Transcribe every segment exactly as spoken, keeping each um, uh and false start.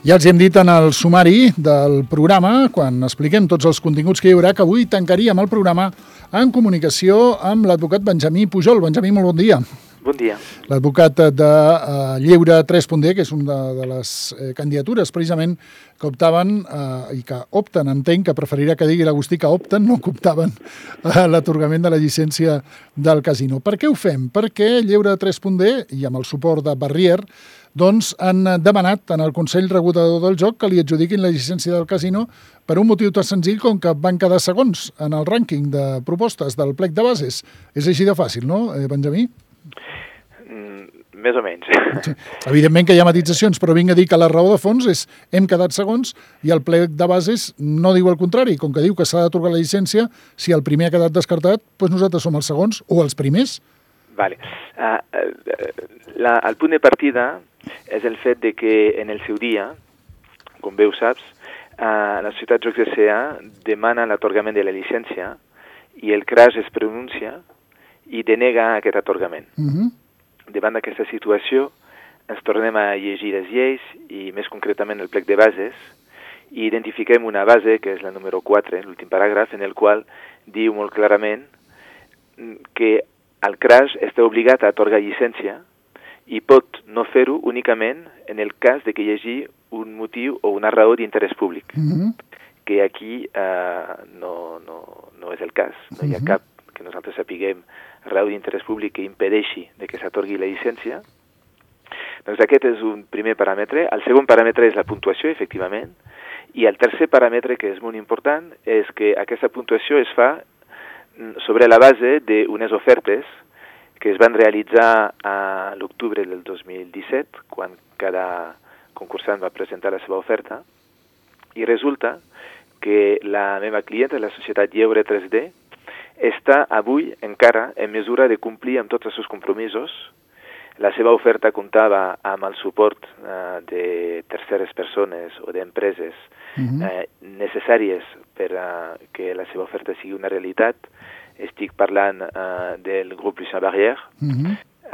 Ja els hem dit en el sumari del programa, quan expliquem tots els continguts que hi haurà, que avui tancaríem el programa en comunicació amb l'advocat Benjamí Pujol. Benjamí, molt bon dia. Bon dia. L'advocat de uh, Lleure tres punt D, que és una de les eh, candidatures precisament que optaven eh, i que opten, entenc que preferirà que digui l'Agustí que opten, no que optaven a l'atorgament de la llicència del casino. Per què ho fem? Perquè Lleure tres punt D, i amb el suport de Barrier, doncs han demanat en el Consell Regulador del Joc que li adjudiquin la llicència del casino per un motiu tan senzill com que van quedar segons en el rànquing de propostes del plec de bases. És així de fàcil, no, eh, Benjamí? Mm, més o menys. Sí. Evidentment que hi ha matitzacions, però vinc a dir que la raó de fons és hem quedat segons i el plec de bases no diu el contrari. Com que diu que s'ha d'atorgar la llicència, si el primer ha quedat descartat, doncs nosaltres som els segons o els primers. Vale. Uh, uh, la, el punt de partida és el fet de que en el seu dia, com bé ho saps, uh, la Societat Jocs S A demana l'atorgament de la llicència i el C R A S es pronuncia i denega aquest atorgament. Uh-huh. Davant d'aquesta situació ens tornem a llegir les lleis i més concretament el plec de bases i identifiquem una base, que és la número quatre, l'últim paràgraf, en el qual diu molt clarament que el C R A S està obligat a atorgar llicència i pot no fer-ho únicament en el cas de que hi hagi un motiu o una raó d'interès públic, Uh-huh. que aquí eh, no, no, no és el cas. No hi ha Uh-huh. cap, que nosaltres sapiguem, raó d'interès públic que impedeixi de que s'atorgui la llicència. Doncs aquest és un primer paràmetre. El segon paràmetre és la puntuació, efectivament, i el tercer paràmetre, que és molt important, és que aquesta puntuació es fa sobre la base d'unes ofertes que es van realitzar a l'octubre del dos mil disset, quan cada concursant va presentar la seva oferta, i resulta que la meva clienta, la societat Lleure tres D, està avui encara en mesura de complir amb tots els seus compromisos. La seva oferta comptava amb el suport eh, de terceres persones o d'empreses Uh-huh. eh, necessàries per uh, que la seva oferta sigui una realitat. Estic parlant uh, del grup Lucien Barrier, Uh-huh.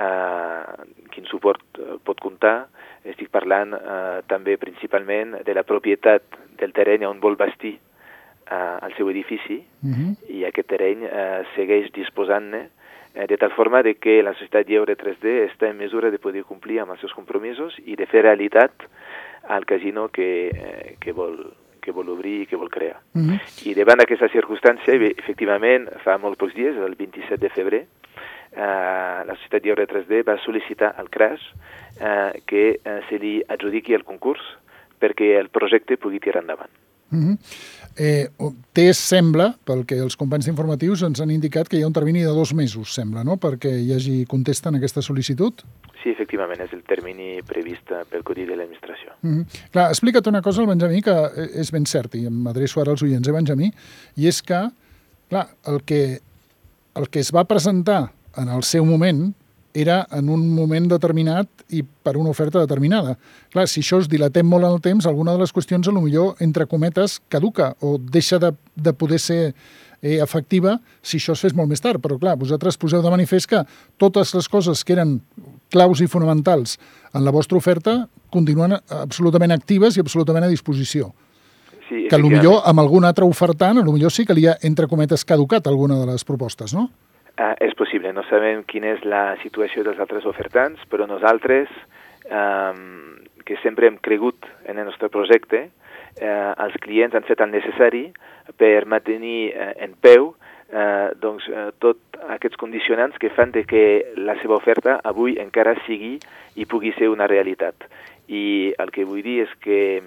uh, quin suport uh, pot comptar. Estic parlant uh, també principalment de la propietat del terreny on vol bastir uh, el seu edifici, Uh-huh. i aquest terreny uh, segueix disposant-ne uh, de tal forma de que la societat Lleure tres D està en mesura de poder complir amb els seus compromisos i de fer realitat al casino que, eh, que, vol, que vol obrir i que vol crear. Uh-huh. I davant d'aquesta circumstància, efectivament, fa molt pocs dies, el vint-i-set de febrer, eh, la Societat Lleure tres D va sol·licitar al C R A S eh, que eh, se li adjudiqui el concurs perquè el projecte pugui tirar endavant. Uh-huh. Eh, té, sembla, pel que els companys d'informatius ens han indicat que hi ha un termini de dos mesos, sembla, no?, perquè hi hagi contesta en aquesta sol·licitud. Sí, efectivament, és el termini previst pel Codi de l'Administració. Uh-huh. Clar, explica't una cosa al Benjamí, que és ben cert, i m'adreço ara als oients, eh, Benjamí, i és que, clar, el que, el que es va presentar en el seu moment era en un moment determinat i per una oferta determinada. Clar, si això es dilatem molt en el temps, alguna de les qüestions, a lo millor, entre cometes, caduca o deixa de, de poder ser eh, efectiva si això es fes molt més tard. Però, clar, vosaltres poseu de manifest que totes les coses que eren claus i fonamentals en la vostra oferta continuen absolutament actives i absolutament a disposició. Sí, que potser amb algun altre ofertant, potser sí que li ha, entre cometes, caducat alguna de les propostes, no? Uh, és possible, no sabem quina és la situació dels altres ofertants, però nosaltres, um, que sempre hem cregut en el nostre projecte, uh, els clients han fet el necessari per mantenir uh, en peu uh, doncs, uh, tots aquests condicionants que fan de que la seva oferta avui encara sigui i pugui ser una realitat. I el que vull dir és que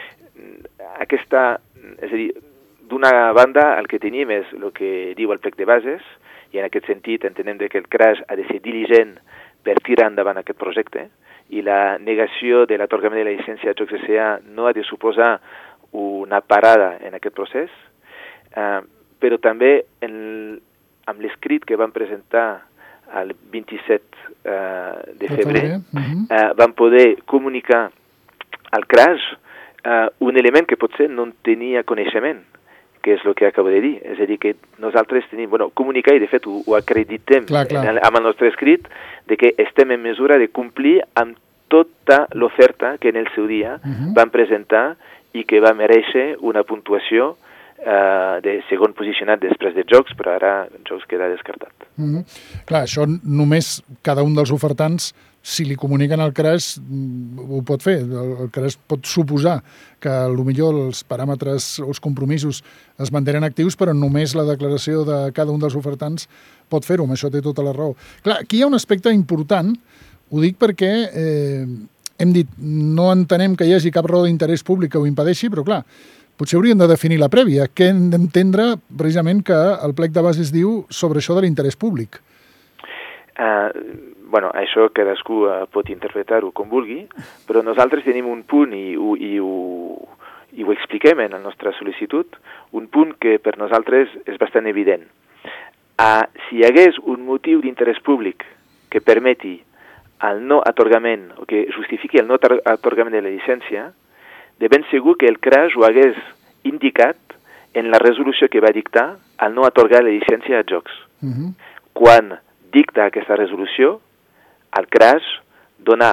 aquesta, és a dir, d'una banda el que tenim és el que diu el plec de bases, i en aquest sentit entenem que el C R A S ha de ser diligent per tirar endavant aquest projecte, i la negació de l'atorgament de la llicència a Jocs S A no ha de suposar una parada en aquest procés, eh, però també en, amb l'escrit que van presentar el vint-i-set eh, de febrer, uh-huh. eh, van poder comunicar al C R A S eh, un element que potser no tenia coneixement, que és el que acabo de dir. És a dir, que nosaltres tenim, bueno, comunicar, i de fet ho, ho acreditem clar, clar. En, amb el nostre escrit, de que estem en mesura de complir amb tota l'oferta que en el seu dia uh-huh. van presentar i que va mereixer una puntuació Uh, de segon posicionat després de jocs, però ara jocs queda descartat. Mm-hmm. Clar, això només cada un dels ofertants, si li comuniquen al crash, ho pot fer. El crash pot suposar que potser els paràmetres o els compromisos es mantenen actius, però només la declaració de cada un dels ofertants pot fer-ho, amb això té tota la raó. Clar, aquí hi ha un aspecte important, ho dic perquè eh, hem dit, no entenem que hi hagi cap raó d'interès públic que ho impedeixi, però clar, potser hauríem de definir la prèvia. Què hem d'entendre precisament que el plec de bases diu sobre això de l'interès públic? Uh, bueno, això cadascú uh, pot interpretar-ho com vulgui, però nosaltres tenim un punt i, i, i, ho, i ho expliquem en la nostra sol·licitud, un punt que per nosaltres és bastant evident. Uh, si hi hagués un motiu d'interès públic que permeti el no atorgament, o que justifiqui el no atorgament de la llicència, de ben segur que el crash ho hagués indicat en la resolució que va dictar al no atorgar la llicència a jocs. Uh-huh. Quan dicta aquesta resolució, el crash dona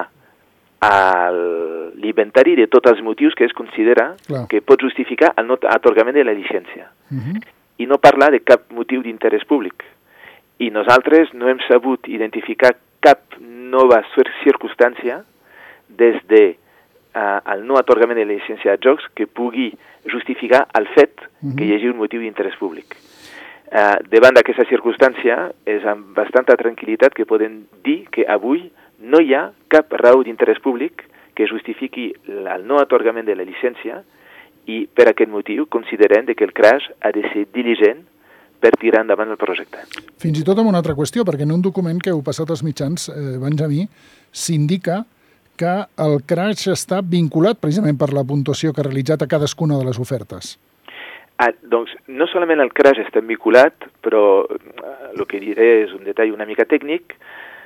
l'inventari de tots els motius que es considera Clar. que pot justificar el no atorgament de la llicència. Uh-huh. I no parla de cap motiu d'interès públic. I nosaltres no hem sabut identificar cap nova circumstància des de Uh, el no atorgament de la llicència a jocs que pugui justificar el fet uh-huh. que hi hagi un motiu d'interès públic. Uh, davant d'aquesta circumstància, és amb bastanta tranquil·litat que podem dir que avui no hi ha cap raó d'interès públic que justifiqui el no atorgament de la llicència i per aquest motiu considerem que el crash ha de ser diligent per tirar endavant el projecte. Fins i tot amb una altra qüestió, perquè en un document que heu passat als mitjans, eh, Benjamí, s'indica que el crash està vinculat precisament per la puntuació que ha realitzat a cadascuna de les ofertes. Ah, doncs, no solament el crash està vinculat, però el que diré és un detall una mica tècnic,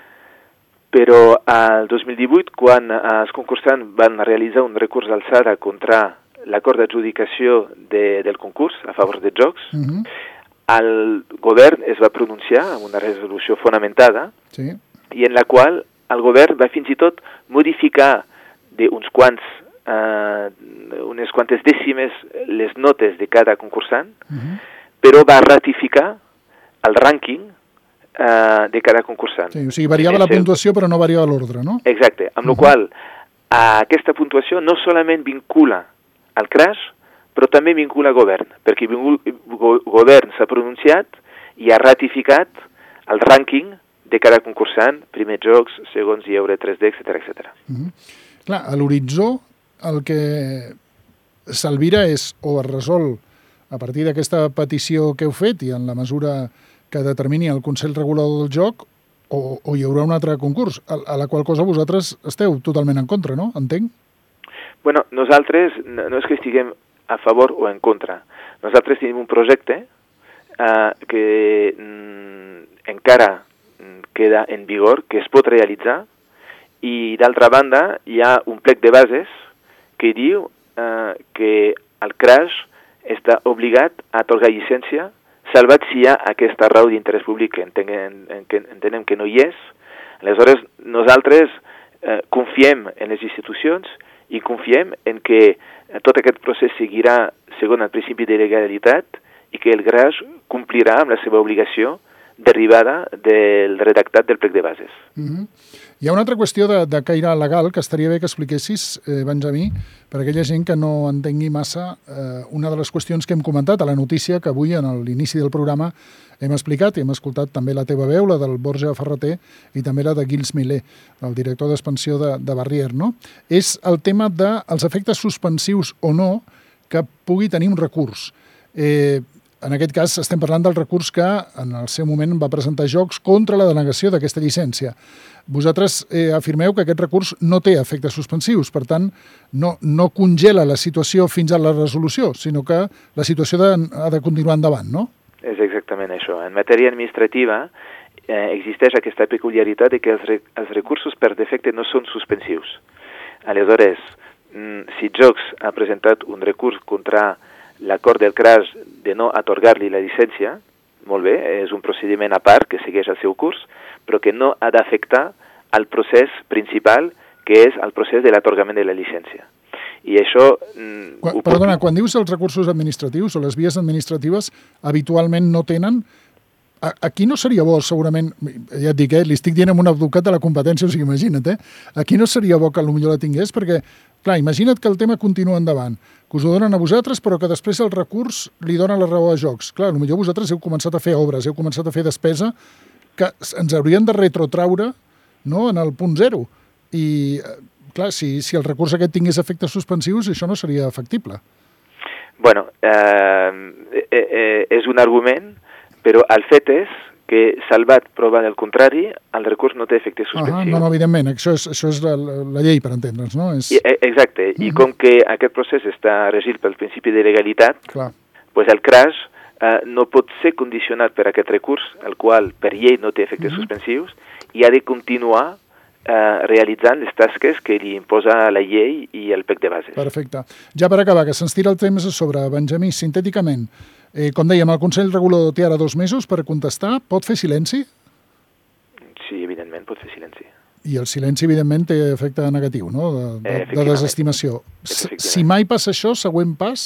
però el dos mil divuit, quan els concursants van realitzar un recurs d'alçada contra l'acord d'adjudicació de, del concurs a favor de jocs, uh-huh. el govern es va pronunciar amb una resolució fonamentada sí. i en la qual el govern va fins i tot modificar d'uns quants, eh, unes quantes dècimes les notes de cada concursant, uh-huh. però va ratificar el rànquing eh, de cada concursant. Sí, o sigui, variava la puntuació però no variava l'ordre, no? Exacte, amb uh-huh. la qual aquesta puntuació no solament vincula el crash, però també vincula el govern, perquè el govern s'ha pronunciat i ha ratificat el rànquing de cada concursant, primers jocs, segons lliure tres D, etcètera, etcètera. Mm-hmm. Clar, a l'horitzó el que s'alvira és o es resol a partir d'aquesta petició que heu fet i en la mesura que determini el Consell Regulador del Joc o, o hi haurà un altre concurs, a, a la qual cosa vosaltres esteu totalment en contra, no? Entenc? Bueno, nosaltres no és que estiguem a favor o en contra. Nosaltres tenim un projecte eh, que mm, encara queda en vigor, que es pot realitzar, i d'altra banda hi ha un plec de bases que diu eh, que el crash està obligat a atorgar llicència, salvat si hi ha aquesta raó d'interès públic que entenem, que entenem que no hi és. Aleshores, nosaltres eh, confiem en les institucions i confiem en que tot aquest procés seguirà segons el principi de legalitat i que el crash complirà amb la seva obligació derivada del redactat del plec de bases. Mm-hmm. Hi ha una altra qüestió de, de caire legal que estaria bé que expliquessis, eh, Benjamí, per a aquella gent que no entengui massa eh, una de les qüestions que hem comentat a la notícia que avui, en l'inici del programa, hem explicat i hem escoltat també la teva veu, la del Borja Ferreter i també la de Gils Milé, el director d'expansió de, de Barrier, no? És el tema dels efectes suspensius o no que pugui tenir un recurs. Eh, En aquest cas estem parlant del recurs que en el seu moment va presentar Jocs contra la denegació d'aquesta llicència. Vosaltres eh, afirmeu que aquest recurs no té efectes suspensius, per tant, no, no congela la situació fins a la resolució, sinó que la situació de, ha de continuar endavant, no? És exactament això. En matèria administrativa eh, existeix aquesta peculiaritat de que els, re, els recursos per defecte no són suspensius. Aleshores, mm, si Jocs ha presentat un recurs contra l'acord del crash de no atorgar-li la llicència, molt bé, és un procediment a part que segueix el seu curs, però que no ha d'afectar el procés principal que és el procés de l'atorgament de la llicència. I això... Mm, quan, perdona, puc... quan dius els recursos administratius o les vies administratives habitualment no tenen... Aquí no seria bo, segurament, ja et dic, eh, li estic dient amb un advocat de la competència, o sigui, imagina't, eh? Aquí no seria bo que potser la tingués, perquè, clar, imagina't que el tema continua endavant, que us ho donen a vosaltres, però que després el recurs li dona la raó a Jocs. Clar, potser vosaltres heu començat a fer obres, heu començat a fer despesa, que ens haurien de retrotraure, no?, en el punt zero. I, clar, si, si el recurs aquest tingués efectes suspensius, això no seria factible. Bueno, eh, eh, eh, és un argument, però el fet és que, salvat prova del contrari, el recurs no té efecte suspensiu. Ah, no, no, evidentment, això és, això és la, la llei, per entendre'ns, no? És... I, exacte, uh-huh. I com que aquest procés està regit pel principi de legalitat, Clar. Pues el C R A S eh, no pot ser condicionat per aquest recurs, el qual per llei no té efectes uh-huh. suspensius, i ha de continuar eh, realitzant les tasques que li imposa la llei i el P E C de bases. Perfecte. Ja per acabar, que se'ns tira el temps a sobre, Benjamí, sintèticament, Eh, com dèiem, el Consell Regulador té ara dos mesos per contestar. Pot fer silenci? Sí, evidentment, pot fer silenci. I el silenci, evidentment, té efecte negatiu, no?, de, de, de desestimació. Si mai passa això, següent pas?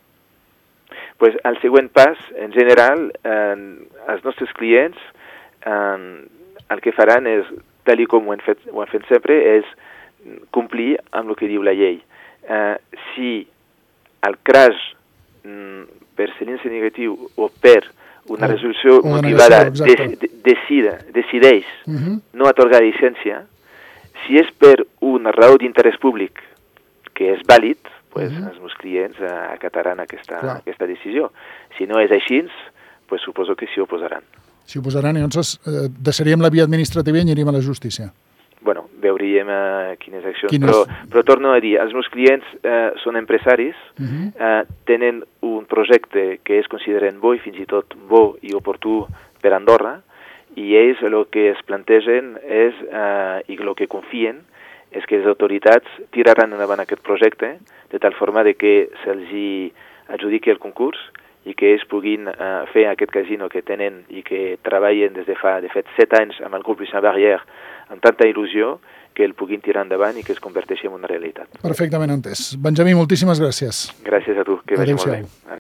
Pues el següent pas, en general, eh, els nostres clients eh, el que faran és, tal com ho han fet, ho han fet sempre, és complir amb el que diu la llei. Eh, si el C R A S per silenci negatiu o per una resolució o motivada negació, de, decida, decideix uh-huh. no atorgar llicència, si és per una raó d'interès públic que és vàlid, pues uh-huh. els meus clients acataran aquesta, aquesta decisió. Si no és així, pues suposo que s'hi oposaran. S'hi oposaran i llavors eh, deixaríem la via administrativa i aniríem a la justícia. Bueno, veuríem uh, quines accions, quines... Però, però torno a dir, els meus clients uh, són empresaris, uh-huh. uh, tenen un projecte que es consideren bo i fins i tot bo i oportú per Andorra, i ells el que es plantegen és, uh, i el que confien, és que les autoritats tiraran endavant aquest projecte de tal forma de que se'ls adjudiqui el concurs i que ells puguin uh, fer aquest casino que tenen i que treballen des de fa, de fet, set anys amb el grup Lucien Barrière amb tanta il·lusió, que el puguin tirar endavant i que es converteixi en una realitat. Perfectament entès. Benjamí, moltíssimes gràcies. Gràcies a tu, que vagi molt bé.